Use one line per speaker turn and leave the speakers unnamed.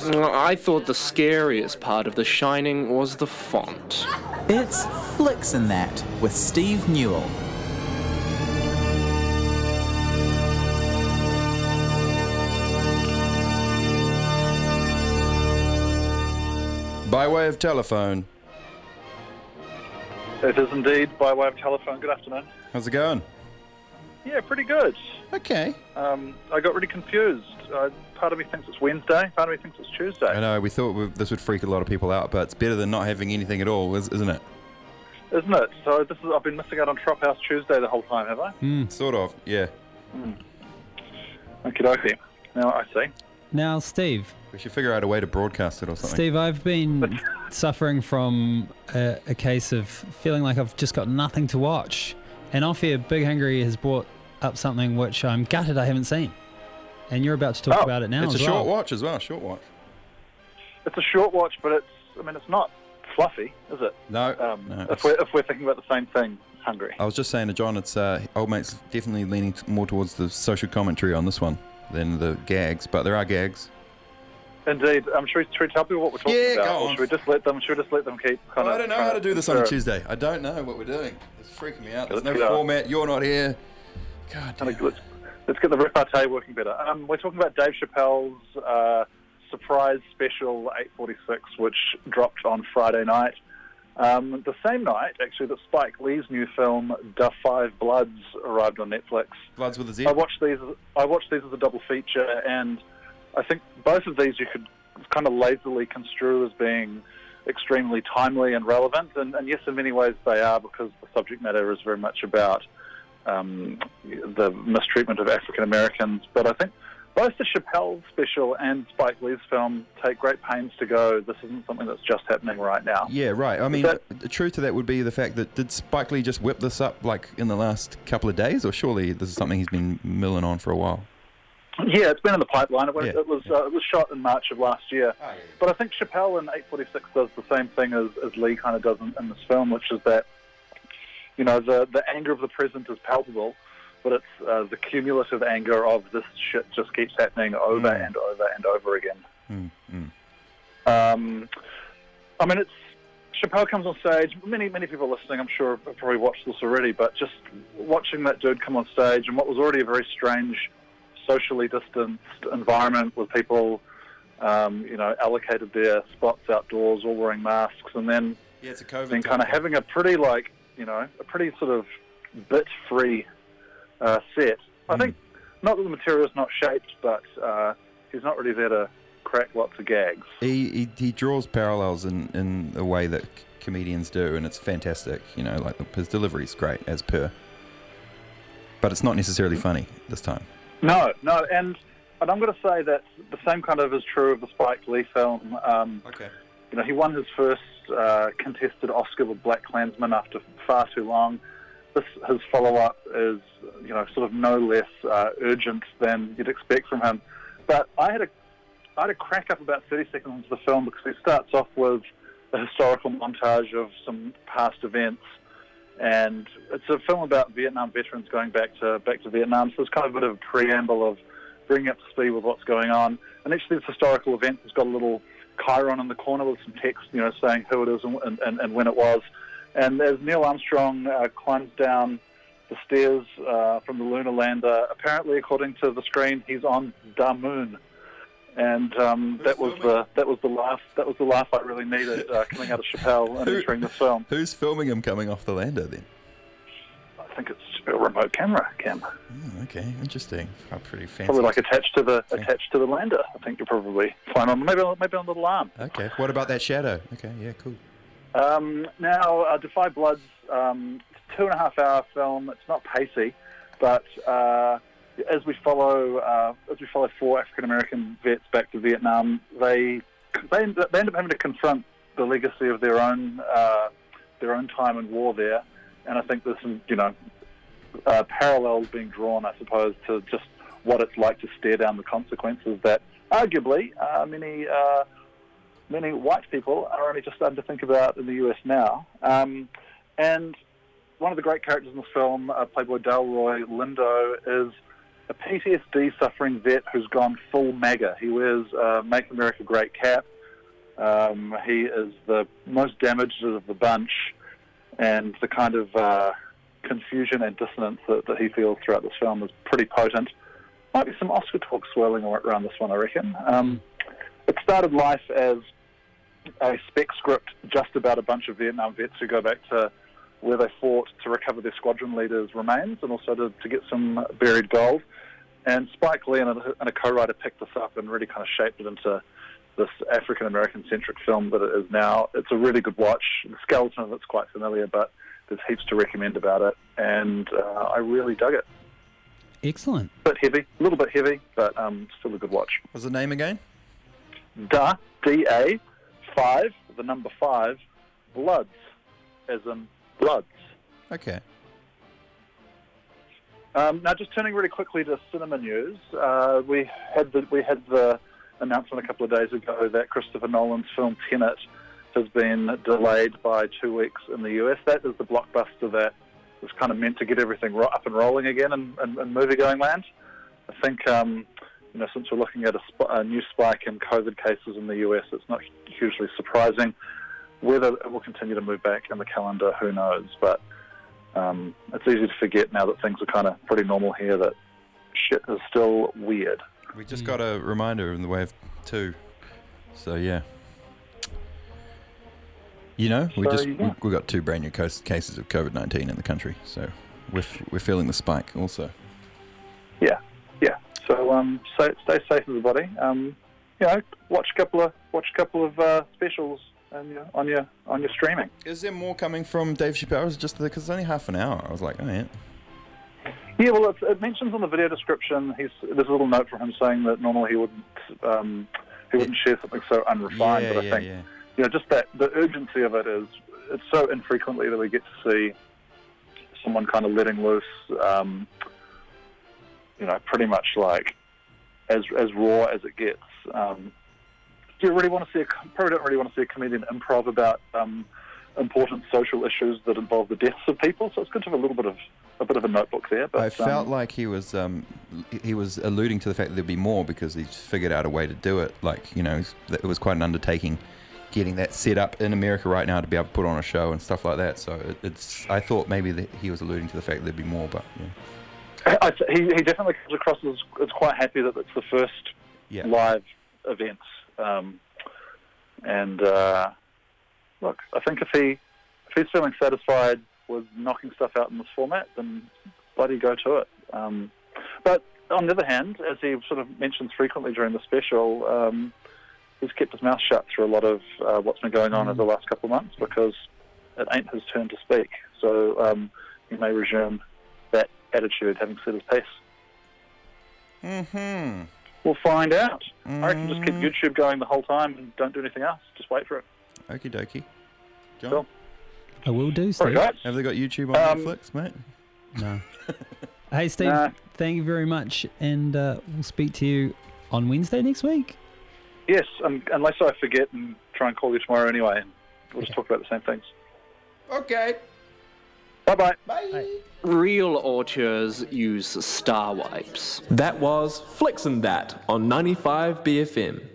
I thought the scariest part of The Shining was the font.
It's Flicks and That with Steve Newell.
By way of telephone.
It is indeed by way of telephone. Good afternoon.
How's it going?
Yeah, pretty good.
Okay.
I got really confused. Part of me thinks it's Wednesday, part of me thinks it's Tuesday.
I know, we thought this would freak a lot of people out, but it's better than not having anything at all, isn't it?
Isn't it? So I've been missing out on Trop House Tuesday the whole time, have I?
Sort of, yeah.
Okie dokie. Now I see.
Now, Steve.
We should figure out a way to broadcast it or something.
Steve, I've been suffering from a case of feeling like I've just got nothing to watch. And off here, Big Hungry has brought up something which I'm gutted I haven't seen. And you're about to talk about it now.
It's
as
a
well.
short watch as well, short watch.
It's a short watch, but it's not fluffy, is it?
No.
If we're thinking about the same thing, Hungry.
I was just saying to John, it's old mate's definitely leaning more towards the social commentary on this one than the gags, but there are gags.
Indeed. Should we tell people what we're talking about?
Go on.
Or should we just let them keep kind of...
I don't know how to do this on a Tuesday. I don't know what we're doing. It's freaking me out. There's no format. You're not here. God damn.
Let's get the repartee working better. We're talking about Dave Chappelle's surprise special 8:46, which dropped on Friday night. The same night, actually, that Spike Lee's new film, Da 5 Bloods, arrived on Netflix.
Bloods with a Z?
I watched these as a double feature, and I think both of these you could kind of lazily construe as being extremely timely and relevant. And yes, in many ways they are, because the subject matter is very much about the mistreatment of African Americans. But I think both the Chappelle special and Spike Lee's film take great pains to go, this isn't something that's just happening right now.
Yeah, right. I mean, the truth to that would be the fact that did Spike Lee just whip this up like in the last couple of days, or surely this is something he's been milling on for a while?
Yeah, it's been in the pipeline. It was shot in March of last year. Oh, yeah. But I think Chappelle in 8:46 does the same thing as Lee kind of does in this film, which is that, you know, the anger of the present is palpable, but it's the cumulative anger of this shit just keeps happening over and over and over again. I mean, Chappelle comes on stage. Many people listening, I'm sure, have probably watched this already, but just watching that dude come on stage in what was already a very strange, socially distanced environment with people, allocated their spots outdoors, all wearing masks, and then
it's a COVID
then kind of having a pretty sort of bit-free set. I think, not that the material's not shaped, but he's not really there to crack lots of gags.
He draws parallels in a way that comedians do, and it's fantastic. You know, like his delivery's great as per, but it's not necessarily funny this time. No,
and I'm going to say that the same kind of is true of the Spike Lee film.
Okay.
You know, he won his first contested Oscar with Black Klansman after far too long. His follow-up is, sort of no less urgent than you'd expect from him. But I had a crack up about 30 seconds into the film because it starts off with a historical montage of some past events, and it's a film about Vietnam veterans going back to Vietnam. So it's kind of a bit of a preamble of bringing up to speed with what's going on. And each of these historical events has got a little chyron in the corner with some text, saying who it is and when it was. And as Neil Armstrong climbs down the stairs from the lunar lander, apparently, according to the screen, he's on the moon. And that was the laugh I really needed coming out of Chappelle and entering the film.
Who's filming him coming off the lander then?
I think it's a remote camera, Cam.
Oh, okay, interesting. Pretty fancy.
Probably like attached to the lander. I think you'll probably find on maybe on the little arm.
Okay. What about that shadow? Okay, yeah, cool.
Now, Da 5 Bloods, it's a 2.5-hour film. It's not pacey, but as we follow 4 African American vets back to Vietnam, they end up having to confront the legacy of their own time in war there, and I think there's some parallels being drawn, I suppose, to just what it's like to stare down the consequences that arguably many white people are only just starting to think about in the US now. And one of the great characters in this film, Playboy Delroy Lindo, is a PTSD-suffering vet who's gone full MAGA. He wears Make America Great cap. He is the most damaged of the bunch, and the kind of confusion and dissonance that he feels throughout this film is pretty potent. Might be some Oscar talk swirling around this one, I reckon. It started life as a spec script just about a bunch of Vietnam vets who go back to where they fought to recover their squadron leaders' remains and also to get some buried gold. And Spike Lee and a co-writer picked this up and really kind of shaped it into this African-American-centric film that it is now. It's a really good watch. The skeleton of it's quite familiar, but there's heaps to recommend about it, and I really dug it.
Excellent.
A little bit heavy, but still a good watch.
What's the name again?
D-A, 5, the number 5, Bloods, as in Bloods.
Okay.
Now, just turning really quickly to cinema news, we had the announcement a couple of days ago that Christopher Nolan's film Tenet has been delayed by 2 weeks in the US. That is the blockbuster that was kind of meant to get everything up and rolling again in movie-going land. I think, since we're looking at a new spike in COVID cases in the US, it's not hugely surprising. Whether it will continue to move back in the calendar, who knows? But it's easy to forget now that things are kind of pretty normal here that shit is still weird.
We just got a reminder in the wave 2. So, yeah. We got 2 brand new cases of COVID-19 in the country, so we're feeling the spike also. Yeah. So stay safe, everybody. Watch a couple of specials on your streaming. Is there more coming from Dave Chappelle? Is it just because it's only half an hour? I was like, oh yeah.
Yeah, well, it mentions on the video description. There's a little note from him saying that normally he wouldn't share something so unrefined. But I think just that the urgency of it is it's so infrequently that we get to see someone kind of letting loose. Pretty much like as raw as it gets. Do you really want to see probably don't really want to see a comedian improv about important social issues that involve the deaths of people? So it's good to have a bit of a notebook there. But
I felt like he was alluding to the fact that there'd be more because he's figured out a way to do it. Like it was quite an undertaking getting that set up in America right now to be able to put on a show and stuff like that. So I thought maybe that he was alluding to the fact that there'd be more, but yeah.
He definitely comes across as quite happy that it's the first live event. Look, I think if he's feeling satisfied with knocking stuff out in this format, then bloody go to it. But on the other hand, as he sort of mentions frequently during the special, he's kept his mouth shut through a lot of what's been going on over the last couple of months because it ain't his turn to speak. So he may resume that attitude, having said his piece.
Mm-hmm.
We'll find out. I reckon just keep YouTube going the whole time and don't do anything else. Just wait for it.
Okie dokie. John?
Cool.
I will do, Steve.
All right, guys.
Have they got YouTube on Netflix, mate?
No. Hey, Steve, thank you very much, and we'll speak to you on Wednesday next week.
Yes, unless I forget and try and call you tomorrow anyway, and we'll just talk about the same things.
Okay.
Bye-bye.
Bye.
Real auteurs use star wipes.
That was Flicks and That on 95 BFM.